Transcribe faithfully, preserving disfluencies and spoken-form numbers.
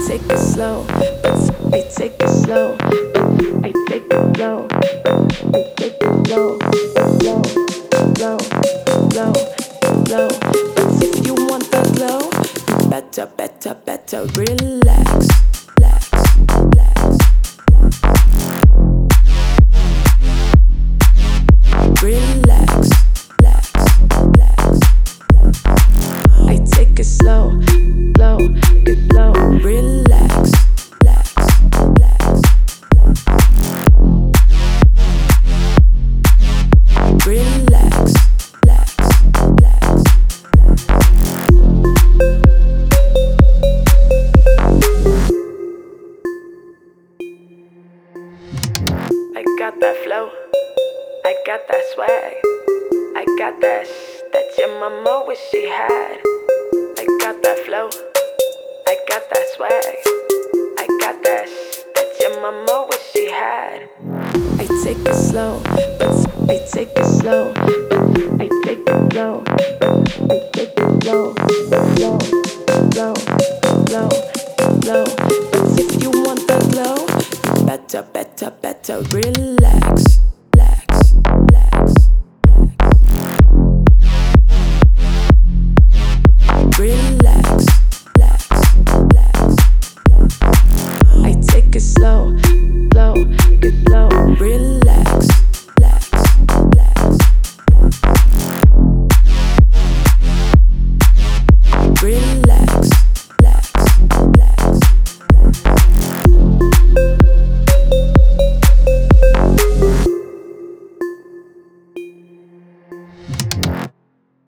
take it slow, I take it slow, I take it slow, I take it slow, slow, slow, slow, slow. But if you want the glow, you better, better, better relax, relax, relax, relax, relax, relax. I take it slow, slow, get slow, relax, relax, relax, relax, relax, relax. I got that flow, I got that swag, I got that sh- that your mama wish she had. I got that flow, I got that swag, I got that sh- that your mama wish she had. I take it slow, I take it slow, I take it slow, I take it slow, slow, slow, slow, slow. But if you want the glow, you better, better, better relax.